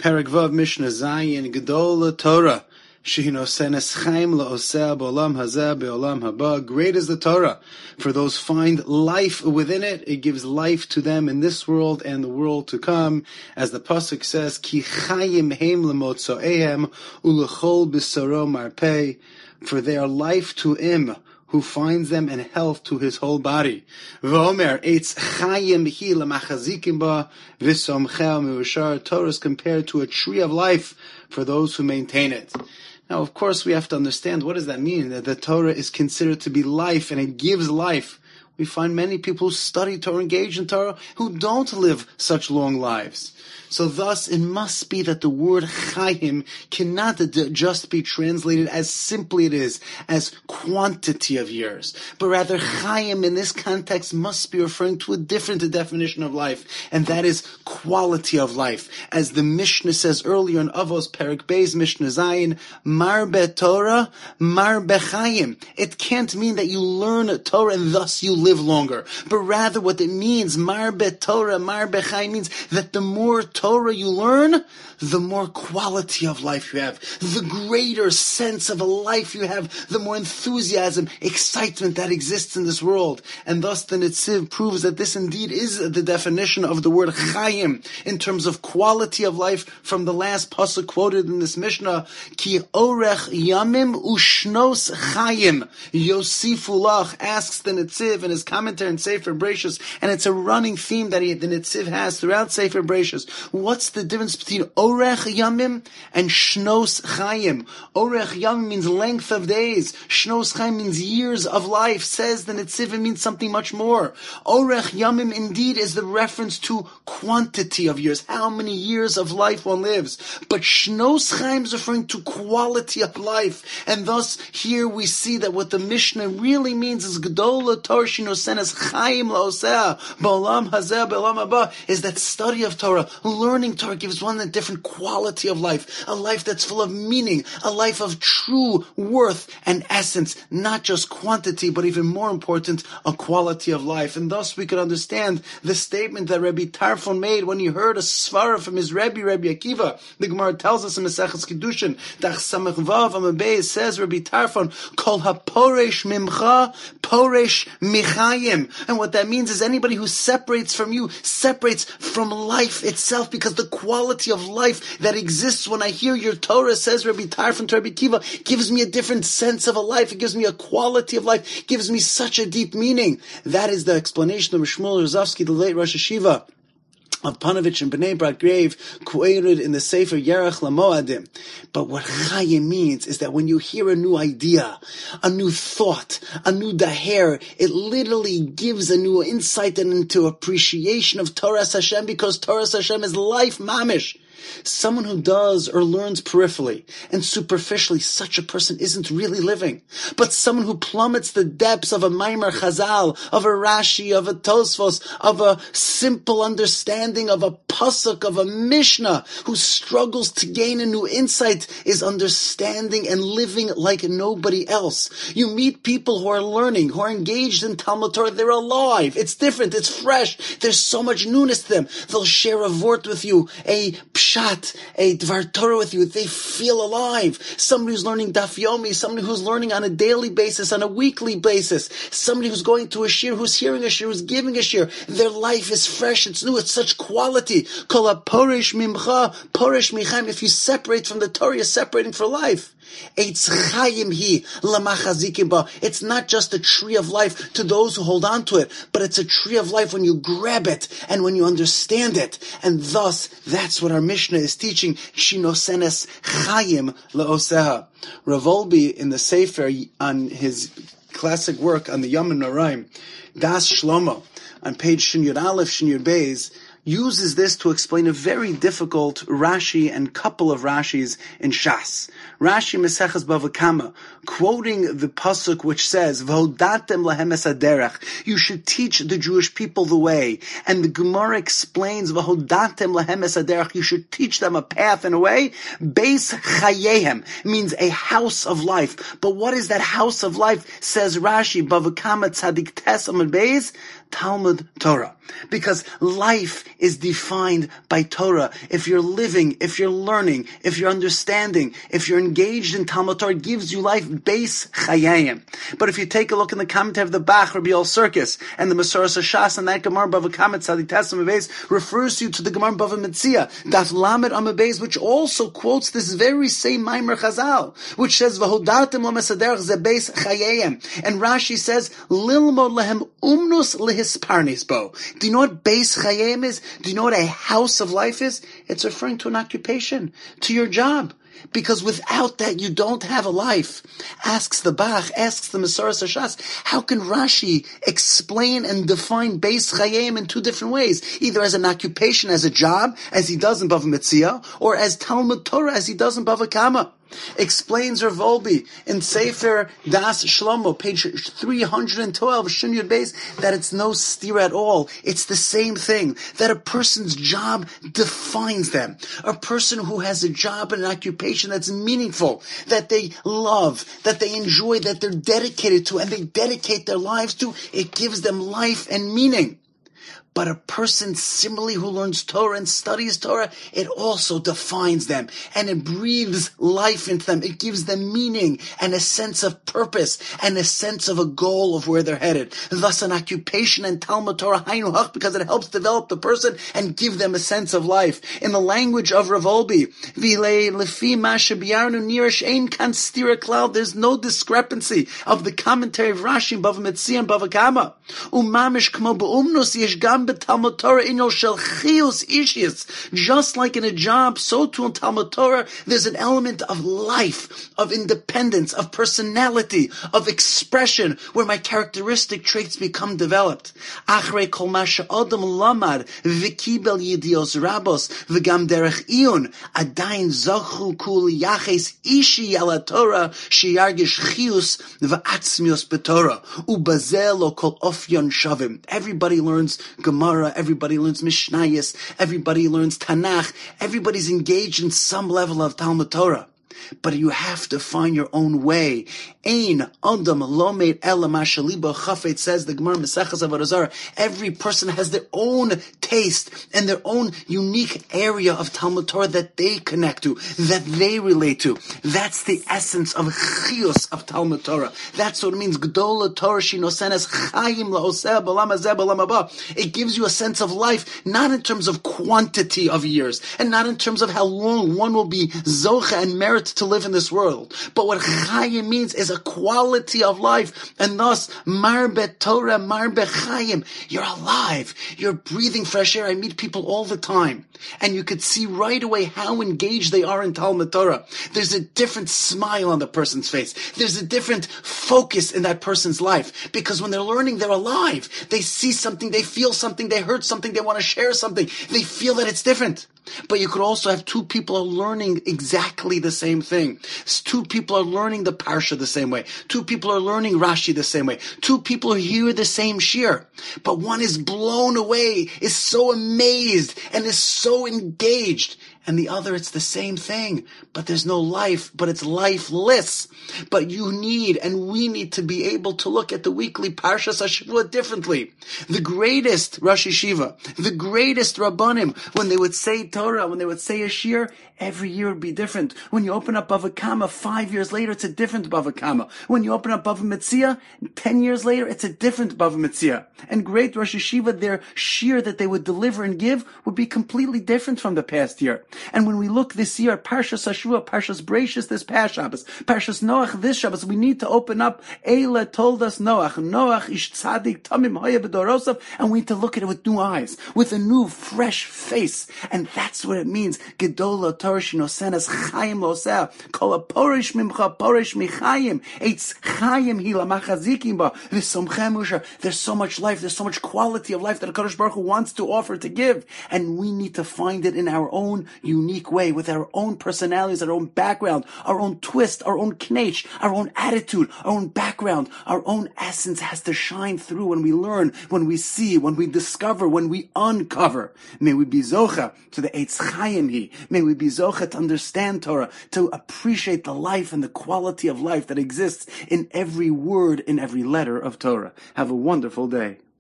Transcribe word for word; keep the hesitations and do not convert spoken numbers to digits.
Perek Vav Mishnah Zayin Gedola Torah. Shehinosenes chaim la'oseh b'olam hazeh b'olam haba. Great is the Torah, for those find life within it. It gives life to them in this world and the world to come. As the pasuk says, Ki chayim heim lemotzoehem ulechol b'saro marpei. For they are life to him who finds them, and health to his whole body. V'omer eitz chayim hi lemachazikim ba v'somchel meushar. Torah is compared to a tree of life for those who maintain it. Now, of course, we have to understand, what does that mean? That the Torah is considered to be life, and it gives life. We find many people who study Torah, engage in Torah, who don't live such long lives. So thus, it must be that the word chayim cannot just be translated as simply it is, as quantity of years. But rather, chayim in this context must be referring to a different definition of life, and that is quality of life. As the Mishnah says earlier in Avos Perek Beis Mishnah Zayin, Marbe Torah, Marbe Chayim. It can't mean that you learn Torah and thus you live longer. But rather what it means, Marbe Torah, Marbe Chayim, means that the more Torah you learn, the more quality of life you have, the greater sense of a life you have, the more enthusiasm, excitement that exists in this world. And thus the Netziv proves that this indeed is the definition of the word chayim in terms of quality of life from the last pasuk quoted in this Mishnah, Ki orech yamim ushnos chayim yosifu lach, asks the Netziv in his commentary in Sefer Bereishis, and it's a running theme that he, the Netziv has throughout Sefer Bereishis. What's the difference between Orech Yamim and Shnos Chayim? Orech Yamim means length of days. Shnos Chayim means years of life. Says the Netziv, it means something much more. Orech Yamim indeed is the reference to quantity of years, how many years of life one lives. But Shnos Chayim is referring to quality of life. And thus here we see that what the Mishnah really means is Gedola Torah Shinosenes Chayim Laoseh Ba'olam Hazeh Ba'olam Haba, is that study of Torah, learning Torah gives one a different quality of life, a life that's full of meaning, a life of true worth and essence, not just quantity, but even more important, a quality of life. And thus we could understand the statement that Rabbi Tarfon made when he heard a svara from his Rebbe, Rabbi Akiva. The Gemara tells us in Maseches Kiddushin, Dach Samech Vav Amabei, says Rabbi Tarfon, Kol haporesh mimcha, poresh michayim. And what that means is anybody who separates from you, separates from life itself, because the quality of life that exists when I hear your Torah, says Rabbi Tarfon to Rabbi Akiva, gives me a different sense of a life. It gives me a quality of life, gives me such a deep meaning. That is the explanation of Shmuel Rozovsky, the late Rosh Hashiva of Panovich and Bnei Brak grave, quoted in the Sefer Yerach Lamoadim. But what Chayim means is that when you hear a new idea, a new thought, a new daher, it literally gives a new insight and into appreciation of Torah Hashem, because Torah Hashem is life mamish. Someone who does or learns peripherally and superficially, such a person isn't really living. But someone who plummets the depths of a Maimar Chazal, of a Rashi, of a Tosfos, of a simple understanding of a pasuk, of a Mishnah, who struggles to gain a new insight, is understanding and living like nobody else. You meet people who are learning, who are engaged in Talmud Torah, they're alive. It's different, it's fresh. There's so much newness to them. They'll share a vort with you, a pshat, a dvar Torah with you. They feel alive. Somebody who's learning daf yomi, somebody who's learning on a daily basis, on a weekly basis, somebody who's going to a shir, who's hearing a shir, who's giving a shir. Their life is fresh, it's new, it's such quality. Kol ha-poresh mimcha, poresh michaim. If you separate from the Torah, you're separating for life. It's not just a tree of life to those who hold on to it, but it's a tree of life when you grab it and when you understand it. And thus, that's what our Mishnah is teaching. Shinosenes chayim leoseha. Rav Wolbe in the Sefer on his classic work on the Yom Noraim, Das Shlomo, on page Shin Yud Aleph, Shin Yud Beis, uses this to explain a very difficult Rashi and couple of Rashis in Shas. Rashi Meseches Bava Kama, quoting the pasuk which says, "V'hodatem lahem es haderech," you should teach the Jewish people the way. And the Gemara explains, "V'hodatem lahem es haderech," you should teach them a path and a way. Beis chayehem means a house of life. But what is that house of life? Says Rashi, Bava Kama Tzadik Tes Amud Beis, Talmud Torah. Because life is defined by Torah. If you're living, if you're learning, if you're understanding, if you're engaged in Talmud Torah, it gives you life, Beis Chayayim. But if you take a look in the commentary of the Bach, Rabbi Yol Circus, and the Masoras Shas, and that Gemara Bava Kama Tzadik Tesam Beis refers you to the Gemara Bava Metzia, Daf Lamed Amud Beis, which also quotes this very same Maimer Chazal, which says, V'hodatem lo mesaderech ze Beis Chayayim. And Rashi says, Lilmod lehem umnus lehisparnis bo. Do you know what Beis Chayayim is? Do you know what a house of life is? It's referring to an occupation, to your job. Because without that, you don't have a life. Asks the Bach, asks the Masoras Shas, how can Rashi explain and define Beis Chayayim in two different ways? Either as an occupation, as a job, as he does in Bava Metzia, or as Talmud Torah, as he does in Bava Kama. Explains Rav Wolbe in Sefer Das Shlomo, page three hundred twelve, Shin Yud Beis, that it's no steer at all. It's the same thing. That a person's job defines them. A person who has a job and an occupation that's meaningful, that they love, that they enjoy, that they're dedicated to, and they dedicate their lives to, it gives them life and meaning. But a person similarly who learns Torah and studies Torah, it also defines them and it breathes life into them. It gives them meaning and a sense of purpose and a sense of a goal of where they're headed. Thus an occupation in Talmud Torah, Hainu Hach, because it helps develop the person and give them a sense of life. In the language of Rav Wolbe, there's no discrepancy of the commentary of Rashi in Bava Metzia and Bava Kama. Just like in a job, so too in Talmud Torah, there's an element of life, of independence, of personality, of expression, where my characteristic traits become developed. Achrei kol ma she'adam lamad v'kibel yidios rabos v'gam derech iyun adayin zachu kul yaches ishi ala Torah sheyargish chius v'atzmios b'Torah ubazel lo kol ofyon shavim. Everybody learns Gemara, everybody learns Mishnayos, everybody learns Tanakh, everybody's engaged in some level of Talmud Torah. But you have to find your own way. Ein Adam lomed ela ma shelibo chafetz, says the Gemara Maseches Avodah Zarah. Every person has their own taste and their own unique area of Talmud Torah that they connect to, that they relate to. That's the essence of chiyus of Talmud Torah. That's what it means. Gdola Torah shinosenes chayim laoseh b'olam hazeh b'olam haba. It gives you a sense of life, not in terms of quantity of years, and not in terms of how long one will be zocha and merit to live in this world. But what chayim means is a quality of life, and thus marbe Torah, marbe chayim. You're alive. You're breathing fresh air. I meet people all the time, and you could see right away how engaged they are in Talmud Torah. There's a different smile on the person's face. There's a different focus in that person's life, because when they're learning, they're alive. They see something, they feel something, they heard something, they want to share something. They feel that it's different. But you could also have two people are learning exactly the same thing. Two people are learning the Parsha the same way. Two people are learning Rashi the same way. Two people hear the same shir. But one is blown away, is so amazed, and is so engaged. And the other, it's the same thing, but there's no life, but it's lifeless. But you need, and we need to be able to look at the weekly Parshas HaShavua differently. The greatest Rosh Yeshiva, the greatest Rabbanim, when they would say Torah, when they would say a shir, every year would be different. When you open up Bava Kama, five years later, it's a different Bava Kama. When you open up Bava Metzia, ten years later, it's a different Bava Metzia. And great Rosh Yeshiva, their shir that they would deliver and give would be completely different from the past year. And when we look this year at Parshas HaShavua, Parshas Bereishis this past Shabbos, Parshas Noach this Shabbos, we need to open up Eila told us Noach. Noach ish tzadik tamim hoya b'dorosav, and we need to look at it with new eyes, with a new, fresh face. And that's what it means. Gedola Torah shinosenes chayim lo'oseh, kol ha'porish mimcha porish michayim, eitz chayim hi lamachazikim ba, v'somchem usha. There's so much life, there's so much quality of life that HaKadosh Baruch Hu wants to offer, to give. And we need to find it in our own unique way, with our own personalities, our own background, our own twist, our own knech, our own attitude, our own background, our own essence has to shine through when we learn, when we see, when we discover, when we uncover. May we be zocha to the Eitz Chaim Hi. May we be zocha to understand Torah, to appreciate the life and the quality of life that exists in every word, in every letter of Torah. Have a wonderful day.